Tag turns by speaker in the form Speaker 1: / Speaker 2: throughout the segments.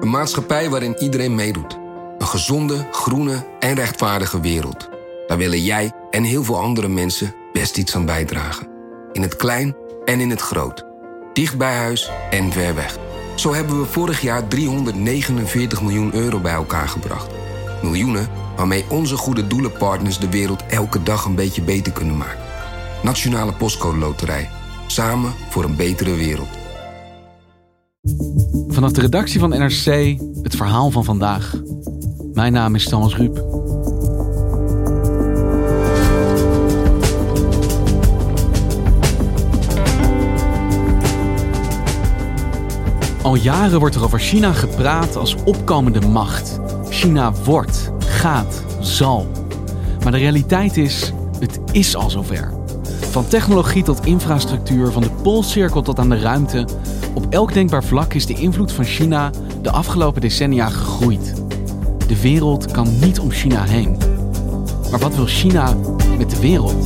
Speaker 1: Een maatschappij waarin iedereen meedoet. Een gezonde, groene en rechtvaardige wereld. Daar willen jij en heel veel andere mensen best iets aan bijdragen. In het klein en in het groot. Dicht bij huis en ver weg. Zo hebben we vorig jaar 349 miljoen euro bij elkaar gebracht. Miljoenen waarmee onze goede doelenpartners de wereld elke dag een beetje beter kunnen maken. Nationale Postcode Loterij. Samen voor een betere wereld.
Speaker 2: Vanaf de redactie van NRC het verhaal van vandaag. Mijn naam is Thomas Ruip. Al jaren wordt er over China gepraat als opkomende macht. China wordt, gaat, zal. Maar de realiteit is, het is al zover. Van technologie tot infrastructuur, van de Poolcirkel tot aan de ruimte. Op elk denkbaar vlak is de invloed van China de afgelopen decennia gegroeid. De wereld kan niet om China heen. Maar wat wil China met de wereld?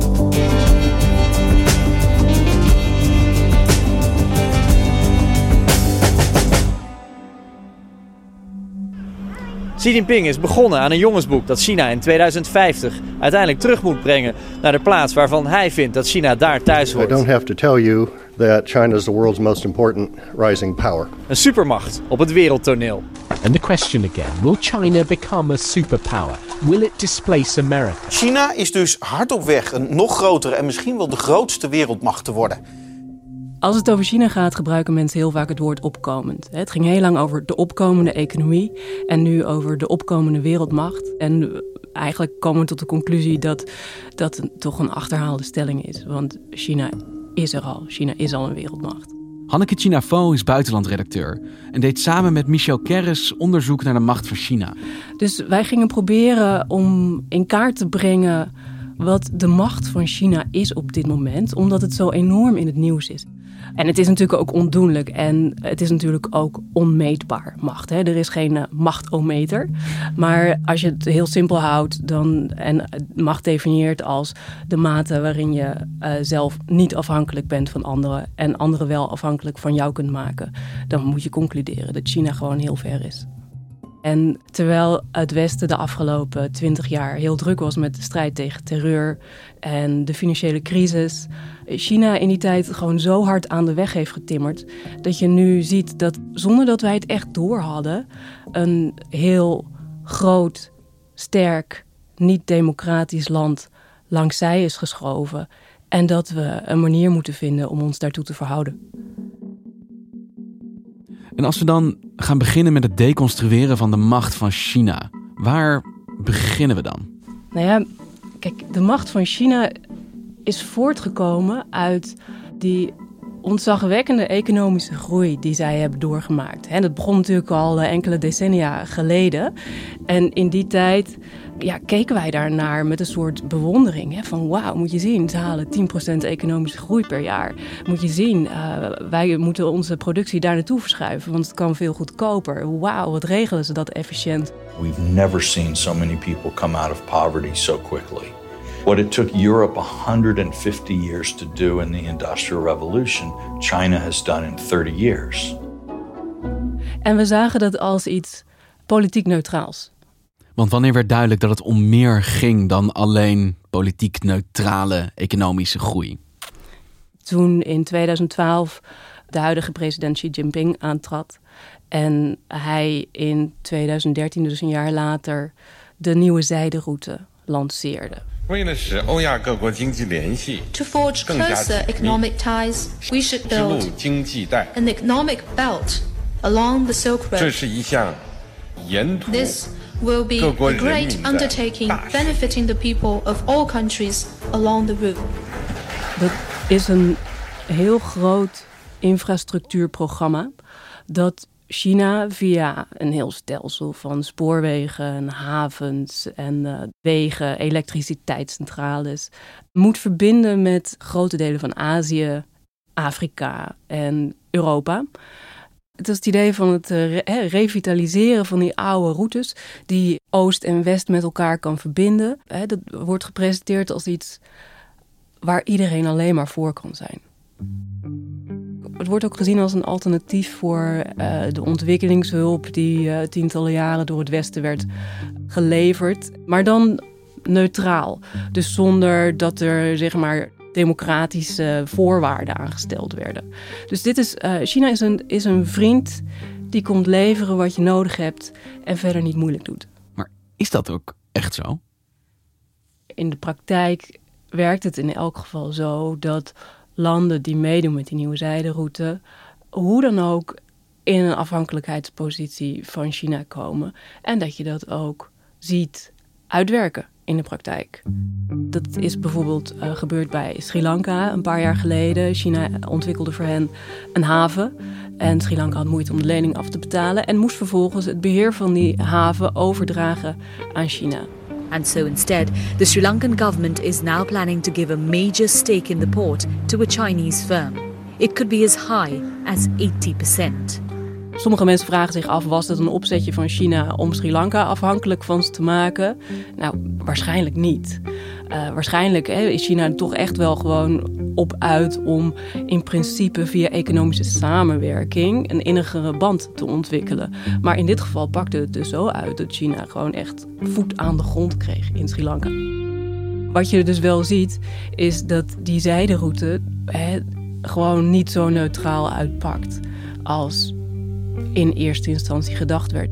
Speaker 3: Xi Jinping is begonnen aan een jongensboek dat China in 2050 uiteindelijk terug moet brengen naar de plaats waarvan hij vindt dat China daar thuis hoort.
Speaker 4: I don't have to tell you that China is the world's most important rising power.
Speaker 3: Een supermacht op het wereldtoneel.
Speaker 5: And the question again, will China become a superpower? Will it displace America?
Speaker 6: China is dus hard op weg een nog grotere en misschien wel de grootste wereldmacht te worden.
Speaker 7: Als het over China gaat, gebruiken mensen heel vaak het woord opkomend. Het ging heel lang over de opkomende economie en nu over de opkomende wereldmacht. En eigenlijk komen we tot de conclusie dat dat toch een achterhaalde stelling is. Want China is er al. China is al een wereldmacht.
Speaker 2: Hanneke Chinafo is buitenlandredacteur en deed samen met Michel Kerris onderzoek naar de macht van China.
Speaker 7: Dus wij gingen proberen om in kaart te brengen wat de macht van China is op dit moment, omdat het zo enorm in het nieuws is. En het is natuurlijk ook ondoenlijk en het is natuurlijk ook onmeetbaar macht. Er is geen machtometer. Maar als je het heel simpel houdt en macht definieert als de mate waarin je zelf niet afhankelijk bent van anderen en anderen wel afhankelijk van jou kunt maken, dan moet je concluderen dat China gewoon heel ver is. En terwijl het Westen de afgelopen 20 jaar heel druk was met de strijd tegen terreur en de financiële crisis, China in die tijd gewoon zo hard aan de weg heeft getimmerd, dat je nu ziet dat zonder dat wij het echt door hadden, een heel groot, sterk, niet-democratisch land langs zij is geschoven en dat we een manier moeten vinden om ons daartoe te verhouden.
Speaker 2: En als we dan gaan beginnen met het deconstrueren van de macht van China, waar beginnen we dan?
Speaker 7: Nou ja, kijk, de macht van China is voortgekomen uit die ontzagwekkende economische groei die zij hebben doorgemaakt. En dat begon natuurlijk al enkele decennia geleden. En in die tijd keken wij daarnaar met een soort bewondering. Van wauw, moet je zien, ze halen 10% economische groei per jaar. Moet je zien, wij moeten onze productie daar naartoe verschuiven, want het kan veel goedkoper. Wauw, wat regelen ze dat efficiënt.
Speaker 8: We've never seen so many people come out of poverty so quickly. What it took Europe 150 years to do in the Industrial Revolution, China has done in 30 years.
Speaker 7: En we zagen dat als iets politiek neutraals.
Speaker 2: Want wanneer werd duidelijk dat het om meer ging dan alleen politiek neutrale economische groei?
Speaker 7: Toen in 2012 de huidige president Xi Jinping aantrad en hij in 2013, dus een jaar later, de nieuwe zijderoute lanceerde.
Speaker 9: To forge closer economic ties, we should build an economic belt along the Silk Road. This will be a great undertaking benefiting the people of all countries along the route.
Speaker 7: Dat is een heel groot infrastructuurprogramma dat China via een heel stelsel van spoorwegen, havens en wegen, elektriciteitscentrales moet verbinden met grote delen van Azië, Afrika en Europa. Het is het idee van het revitaliseren van die oude routes die Oost en West met elkaar kan verbinden. Dat wordt gepresenteerd als iets waar iedereen alleen maar voor kan zijn. Het wordt ook gezien als een alternatief voor de ontwikkelingshulp die tientallen jaren door het Westen werd geleverd. Maar dan neutraal. Dus zonder dat er zeg maar democratische voorwaarden aangesteld werden. Dus China is een vriend die komt leveren wat je nodig hebt en verder niet moeilijk doet.
Speaker 2: Maar is dat ook echt zo?
Speaker 7: In de praktijk werkt het in elk geval zo dat landen die meedoen met die nieuwe zijderoute, hoe dan ook in een afhankelijkheidspositie van China komen. En dat je dat ook ziet uitwerken in de praktijk. Dat is bijvoorbeeld gebeurd bij Sri Lanka een paar jaar geleden. China ontwikkelde voor hen een haven. En Sri Lanka had moeite om de lening af te betalen en moest vervolgens het beheer van die haven overdragen aan China.
Speaker 10: And so instead, the Sri Lankan government is now planning to give a major stake in the port to a Chinese firm. It could be as high as 80%.
Speaker 7: Sommige mensen vragen zich af, was het een opzetje van China om Sri Lanka afhankelijk van ze te maken? Nou, waarschijnlijk niet. Waarschijnlijk is China toch echt wel gewoon op uit om in principe via economische samenwerking een innigere band te ontwikkelen. Maar in dit geval pakte het dus zo uit dat China gewoon echt voet aan de grond kreeg in Sri Lanka. Wat je dus wel ziet, is dat die zijderoute gewoon niet zo neutraal uitpakt als in eerste instantie gedacht werd.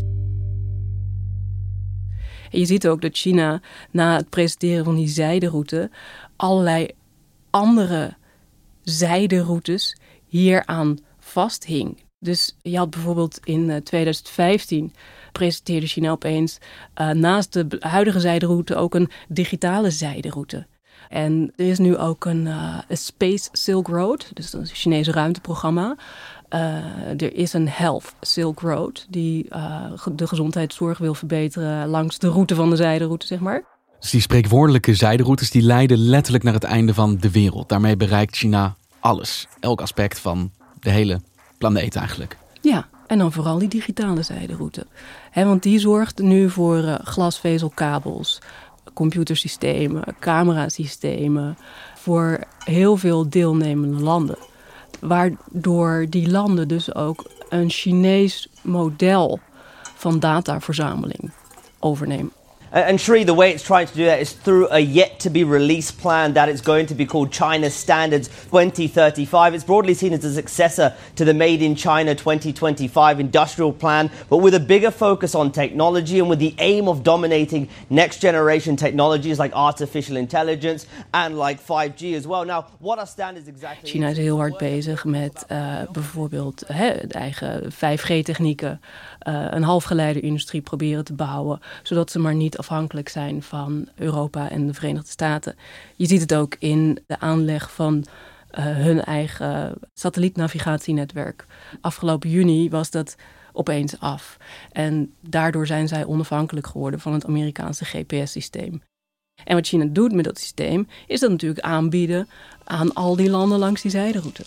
Speaker 7: En je ziet ook dat China na het presenteren van die zijderoute allerlei andere zijderoutes hieraan vasthing. Dus je had bijvoorbeeld in 2015 presenteerde China opeens naast de huidige zijderoute ook een digitale zijderoute. En er is nu ook een Space Silk Road, dus dat is een Chinese ruimteprogramma. Er is een Health Silk Road die de gezondheidszorg wil verbeteren langs de route van de zijderoute, zeg maar.
Speaker 2: Dus die spreekwoordelijke zijderoutes die leiden letterlijk naar het einde van de wereld. Daarmee bereikt China alles, elk aspect van de hele planeet eigenlijk.
Speaker 7: Ja, en dan vooral die digitale zijderoute. Want die zorgt nu voor glasvezelkabels, computersystemen, camerasystemen, voor heel veel deelnemende landen. Waardoor die landen dus ook een Chinees model van dataverzameling overnemen.
Speaker 11: And Sri, the way it's trying to do that is through a yet-to-be-released plan that is going to be called China Standards 2035. It's broadly seen as a successor to the Made in China 2025 industrial plan, but with a bigger focus on technology and with the aim of dominating next-generation technologies like artificial intelligence and like 5G as well. Now, what are standards exactly?
Speaker 7: China is heel hard bezig met bijvoorbeeld de eigen 5G-technieken, een halfgeleiderindustrie proberen te bouwen, zodat ze maar niet afhankelijk zijn van Europa en de Verenigde Staten. Je ziet het ook in de aanleg van hun eigen satellietnavigatienetwerk. Afgelopen juni was dat opeens af. En daardoor zijn zij onafhankelijk geworden van het Amerikaanse GPS-systeem. En wat China doet met dat systeem is dat natuurlijk aanbieden aan al die landen langs die zijderoute.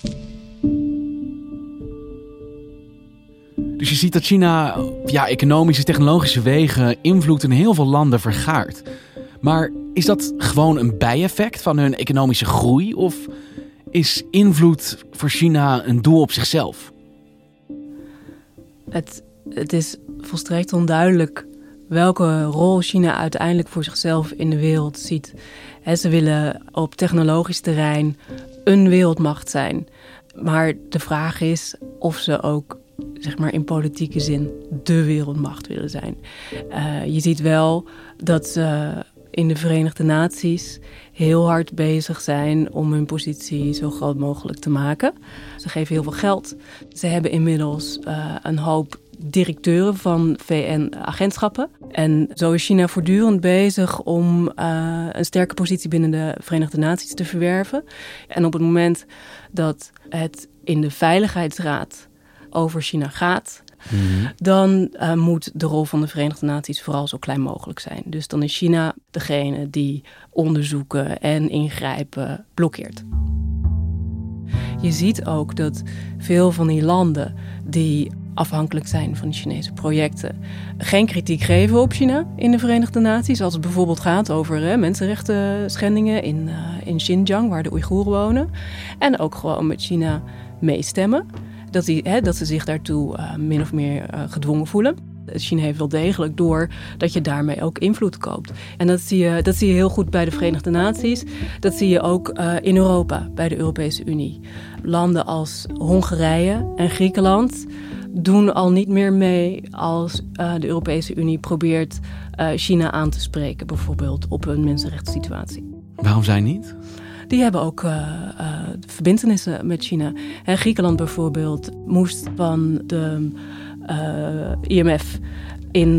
Speaker 2: Dus je ziet dat China via economische, technologische wegen invloed in heel veel landen vergaart. Maar is dat gewoon een bijeffect van hun economische groei? Of is invloed voor China een doel op zichzelf?
Speaker 7: Het is volstrekt onduidelijk welke rol China uiteindelijk voor zichzelf in de wereld ziet. Ze willen op technologisch terrein een wereldmacht zijn. Maar de vraag is of ze ook zeg maar in politieke zin de wereldmacht willen zijn. Je ziet wel dat ze in de Verenigde Naties heel hard bezig zijn om hun positie zo groot mogelijk te maken. Ze geven heel veel geld. Ze hebben inmiddels een hoop directeuren van VN-agentschappen. En zo is China voortdurend bezig om een sterke positie binnen de Verenigde Naties te verwerven. En op het moment dat het in de Veiligheidsraad over China gaat, dan moet de rol van de Verenigde Naties vooral zo klein mogelijk zijn. Dus dan is China degene die onderzoeken en ingrijpen blokkeert. Je ziet ook dat veel van die landen die afhankelijk zijn van Chinese projecten. Geen kritiek geven op China in de Verenigde Naties. Als het bijvoorbeeld gaat over mensenrechten schendingen in Xinjiang, waar de Oeigoeren wonen. En ook gewoon met China meestemmen. Dat ze zich daartoe min of meer gedwongen voelen. China heeft wel degelijk door dat je daarmee ook invloed koopt. En dat zie je heel goed bij de Verenigde Naties. Dat zie je ook in Europa, bij de Europese Unie. Landen als Hongarije en Griekenland doen al niet meer mee als de Europese Unie probeert China aan te spreken, bijvoorbeeld op een mensenrechtssituatie.
Speaker 2: Waarom zij niet?
Speaker 7: Die hebben ook verbintenissen met China. Griekenland bijvoorbeeld moest van de IMF in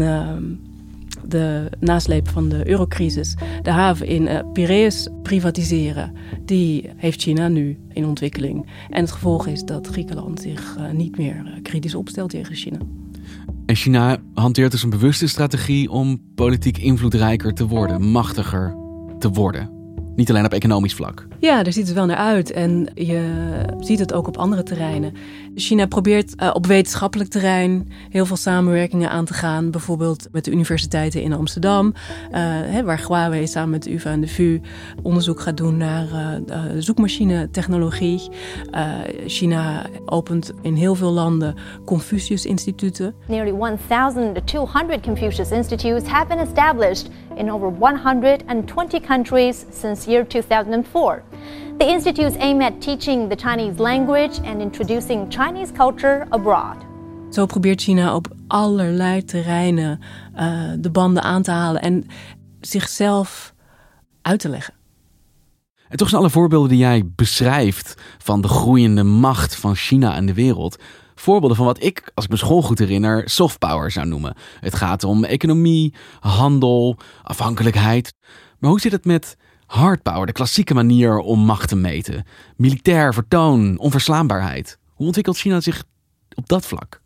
Speaker 7: de nasleep van de eurocrisis de haven in Piraeus privatiseren. Die heeft China nu in ontwikkeling. En het gevolg is dat Griekenland zich niet meer kritisch opstelt tegen China.
Speaker 2: En China hanteert dus een bewuste strategie om politiek invloedrijker te worden, machtiger te worden. Niet alleen op economisch vlak.
Speaker 7: Ja, daar ziet het wel naar uit. En je ziet het ook op andere terreinen. China probeert op wetenschappelijk terrein heel veel samenwerkingen aan te gaan. Bijvoorbeeld met de universiteiten in Amsterdam. Waar Huawei samen met de UvA en de VU onderzoek gaat doen naar zoekmachine-technologie. China opent in heel veel landen Confucius-instituten.
Speaker 12: Nearly 1,200 Confucius Institutes have been established in over 120 countries since year 2004. The institutes aim at teaching the Chinese language and introducing Chinese culture abroad.
Speaker 7: Zo probeert China op allerlei terreinen de banden aan te halen en zichzelf uit te leggen.
Speaker 2: En toch zijn alle voorbeelden die jij beschrijft van de groeiende macht van China in de wereld voorbeelden van wat ik, als ik me school goed herinner, soft power zou noemen. Het gaat om economie, handel, afhankelijkheid. Maar hoe zit het met hard power, de klassieke manier om macht te meten? Militair vertoon, onverslaanbaarheid. Hoe ontwikkelt China zich op dat vlak?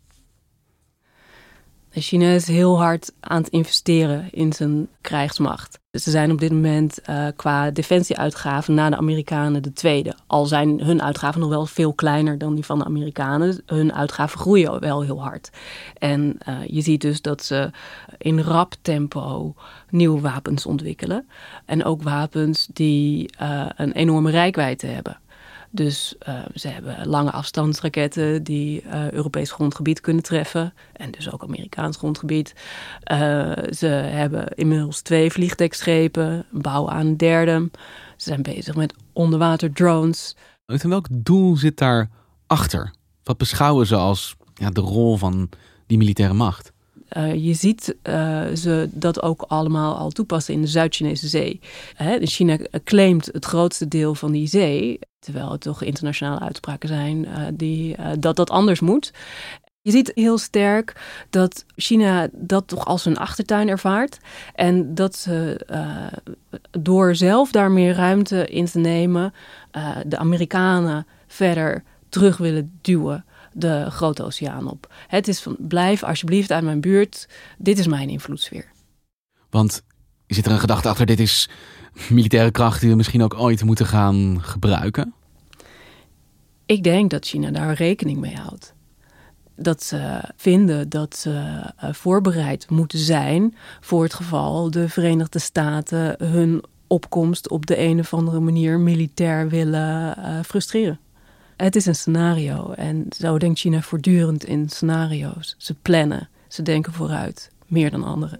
Speaker 7: China is heel hard aan het investeren in zijn krijgsmacht. Ze zijn op dit moment qua defensieuitgaven na de Amerikanen de tweede. Al zijn hun uitgaven nog wel veel kleiner dan die van de Amerikanen. Hun uitgaven groeien wel heel hard. En je ziet dus dat ze in rap tempo nieuwe wapens ontwikkelen. En ook wapens die een enorme reikwijdte hebben. Dus ze hebben lange afstandsraketten die Europees grondgebied kunnen treffen. En dus ook Amerikaans grondgebied. Ze hebben inmiddels 2 vliegdekschepen, bouwen aan een derde. Ze zijn bezig met onderwaterdrones.
Speaker 2: En welk doel zit daarachter? Wat beschouwen ze als de rol van die militaire macht?
Speaker 7: Je ziet ze dat ook allemaal al toepassen in de Zuid-Chinese Zee. China claimt het grootste deel van die zee, terwijl het toch internationale uitspraken zijn dat anders moet. Je ziet heel sterk dat China dat toch als hun achtertuin ervaart. En dat ze door zelf daar meer ruimte in te nemen, de Amerikanen verder terug willen duwen de grote oceaan op. Het is van, blijf alsjeblieft uit mijn buurt. Dit is mijn invloedssfeer.
Speaker 2: Want zit er een gedachte achter, dit is militaire kracht die we misschien ook ooit moeten gaan gebruiken?
Speaker 7: Ik denk dat China daar rekening mee houdt. Dat ze vinden dat ze voorbereid moeten zijn voor het geval de Verenigde Staten hun opkomst op de een of andere manier militair willen frustreren. Het is een scenario en zo denkt China voortdurend in scenario's. Ze plannen, ze denken vooruit, meer dan anderen.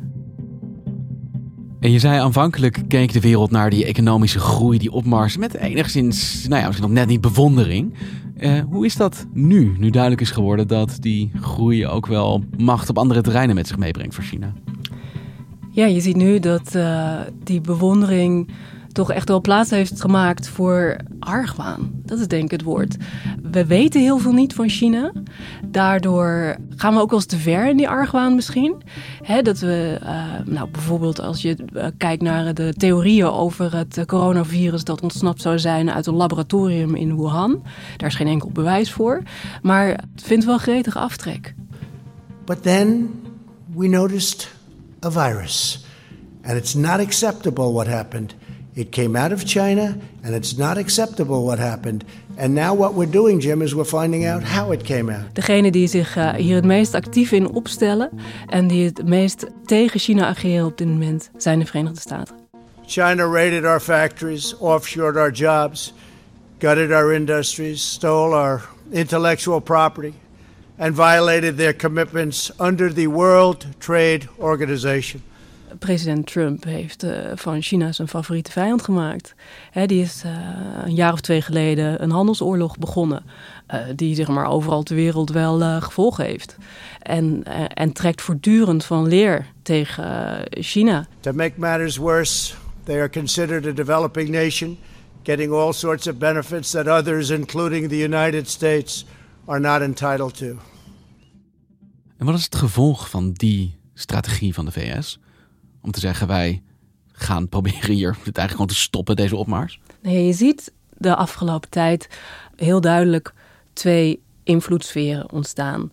Speaker 2: En je zei aanvankelijk keek de wereld naar die economische groei, die opmars, met enigszins, misschien nog net niet bewondering. Hoe is dat nu duidelijk is geworden dat die groei ook wel macht op andere terreinen met zich meebrengt voor China?
Speaker 7: Ja, je ziet nu dat die bewondering toch echt wel plaats heeft gemaakt voor argwaan. Dat is denk ik het woord. We weten heel veel niet van China. Daardoor gaan we ook wel eens te ver in die argwaan misschien. Dat we, bijvoorbeeld als je kijkt naar de theorieën over het coronavirus dat ontsnapt zou zijn uit een laboratorium in Wuhan. Daar is geen enkel bewijs voor. Maar het vindt wel gretige aftrek.
Speaker 13: But then we noticed a virus. And it's not acceptable what happened It came out of China, and it's not acceptable what happened. And now what we're doing, Jim, is we're finding out how it came out.
Speaker 7: Degene die zich hier het meest actief in opstellen en die het meest tegen China ageren op dit moment zijn de Verenigde Staten.
Speaker 13: China raided our factories, offshored our jobs, gutted our industries, stole our intellectual property, and violated their commitments under the World Trade Organization.
Speaker 7: President Trump heeft van China zijn favoriete vijand gemaakt. Die is een jaar of 2 geleden een handelsoorlog begonnen. Die zeg maar overal ter wereld wel gevolgen heeft. En trekt voortdurend van leer tegen China.
Speaker 13: To make matters worse, they are considered a developing nation, getting all sorts of benefits that others, including the United States, are not entitled to.
Speaker 2: En wat is het gevolg van die strategie van de VS? Om te zeggen, wij gaan proberen hier het eigenlijk gewoon te stoppen, deze opmars?
Speaker 7: Nee, je ziet de afgelopen tijd heel duidelijk 2 invloedssferen ontstaan.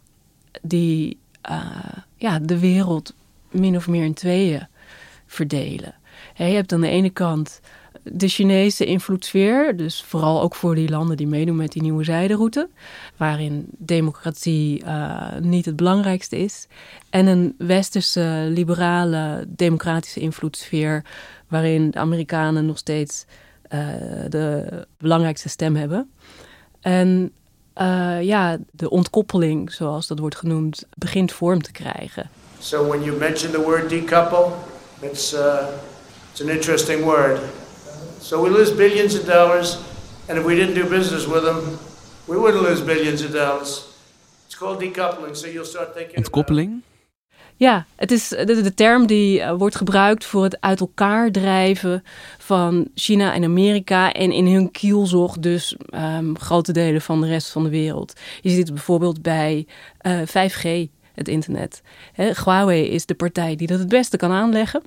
Speaker 7: Die de wereld min of meer in 2 verdelen. Je hebt aan de ene kant de Chinese invloedssfeer, dus vooral ook voor die landen die meedoen met die nieuwe zijderoute, waarin democratie niet het belangrijkste is. En een westerse, liberale, democratische invloedssfeer, waarin de Amerikanen nog steeds de belangrijkste stem hebben. En de ontkoppeling, zoals dat wordt genoemd, begint vorm te krijgen.
Speaker 13: So when you mention the word decouple, it's an interesting word. So we lose billions of dollars, and if we didn't do business with them, we wouldn't lose billions of dollars. It's called decoupling, so you'll start thinking.
Speaker 2: Ontkoppeling?
Speaker 7: Ja, het is de term die wordt gebruikt voor het uit elkaar drijven van China en Amerika en in hun kielzog dus grote delen van de rest van de wereld. Je ziet het bijvoorbeeld bij 5G, het internet. Huawei is de partij die dat het beste kan aanleggen.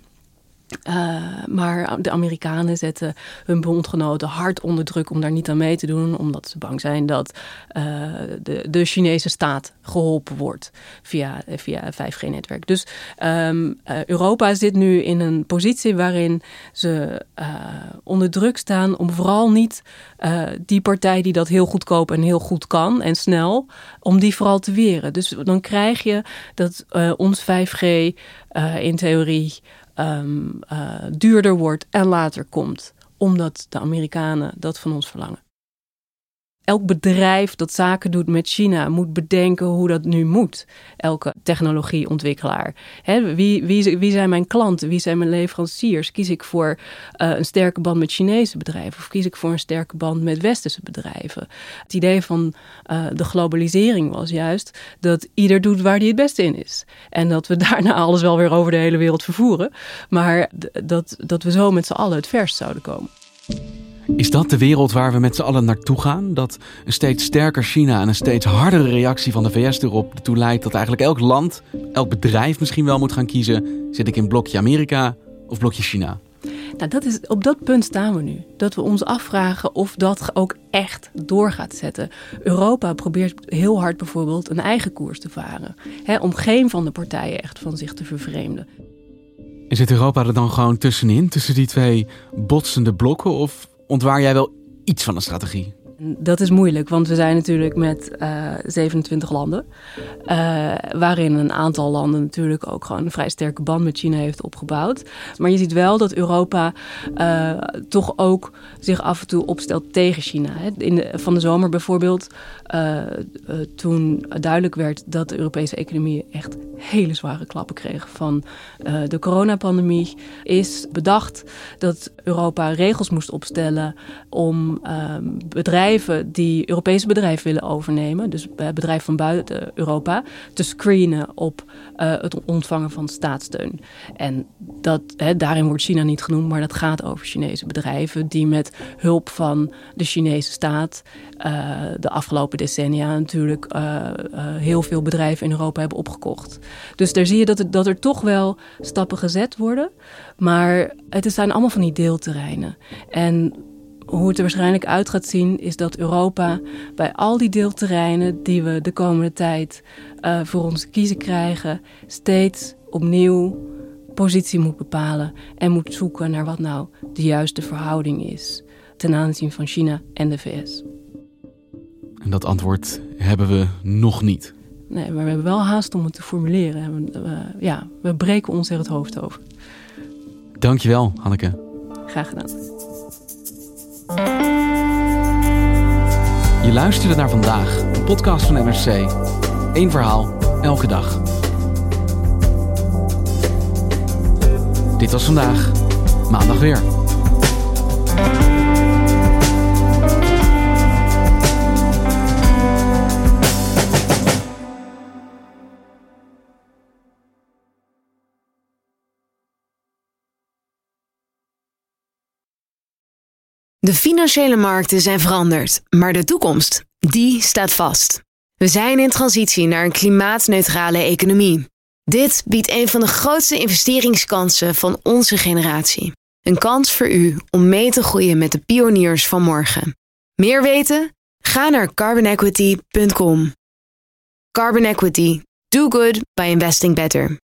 Speaker 7: Maar de Amerikanen zetten hun bondgenoten hard onder druk om daar niet aan mee te doen, omdat ze bang zijn dat de Chinese staat geholpen wordt via het 5G-netwerk. Dus Europa zit nu in een positie waarin ze onder druk staan om vooral niet die partij die dat heel goedkoop en heel goed kan en snel, om die vooral te weren. Dus dan krijg je dat ons 5G in theorie duurder wordt en later komt. Omdat de Amerikanen dat van ons verlangen. Elk bedrijf dat zaken doet met China moet bedenken hoe dat nu moet. Elke technologieontwikkelaar. Wie zijn mijn klanten? Wie zijn mijn leveranciers? Kies ik voor een sterke band met Chinese bedrijven? Of kies ik voor een sterke band met westerse bedrijven? Het idee van de globalisering was juist dat ieder doet waar hij het beste in is. En dat we daarna alles wel weer over de hele wereld vervoeren. Maar dat we zo met z'n allen het verst zouden komen.
Speaker 2: Is dat de wereld waar we met z'n allen naartoe gaan? Dat een steeds sterker China en een steeds hardere reactie van de VS erop ertoe leidt dat eigenlijk elk land, elk bedrijf misschien wel moet gaan kiezen. Zit ik in blokje Amerika of blokje China?
Speaker 7: Nou, op dat punt staan we nu. Dat we ons afvragen of dat ook echt door gaat zetten. Europa probeert heel hard bijvoorbeeld een eigen koers te varen. Om geen van de partijen echt van zich te vervreemden.
Speaker 2: En zit Europa er dan gewoon tussenin, tussen die 2 botsende blokken? Of ontwaar jij wel iets van een strategie?
Speaker 7: Dat is moeilijk, want we zijn natuurlijk met 27 landen. Waarin een aantal landen natuurlijk ook gewoon een vrij sterke band met China heeft opgebouwd. Maar je ziet wel dat Europa toch ook zich af en toe opstelt tegen China. Van de zomer bijvoorbeeld, toen duidelijk werd dat de Europese economie echt hele zware klappen kreeg van de coronapandemie, is bedacht dat Europa regels moest opstellen om bedrijven die Europese bedrijven willen overnemen, dus bedrijven van buiten Europa, te screenen op het ontvangen van staatssteun. En daarin wordt China niet genoemd, maar dat gaat over Chinese bedrijven die met hulp van de Chinese staat de afgelopen decennia natuurlijk heel veel bedrijven in Europa hebben opgekocht. Dus daar zie je dat er toch wel stappen gezet worden, maar het zijn allemaal van die deelterreinen. En hoe het er waarschijnlijk uit gaat zien is dat Europa bij al die deelterreinen die we de komende tijd voor ons te kiezen krijgen, steeds opnieuw positie moet bepalen en moet zoeken naar wat nou de juiste verhouding is ten aanzien van China en de VS.
Speaker 2: En dat antwoord hebben we nog niet.
Speaker 7: Nee, maar we hebben wel haast om het te formuleren. We breken ons er het hoofd over.
Speaker 2: Dankjewel, Hanneke.
Speaker 7: Graag gedaan.
Speaker 2: Je luisterde naar Vandaag, een podcast van NRC. 1 verhaal, elke dag. Dit was Vandaag, maandag weer.
Speaker 14: De financiële markten zijn veranderd, maar de toekomst, die staat vast. We zijn in transitie naar een klimaatneutrale economie. Dit biedt een van de grootste investeringskansen van onze generatie. Een kans voor u om mee te groeien met de pioniers van morgen. Meer weten? Ga naar carbonequity.com. Carbon Equity. Do good by investing better.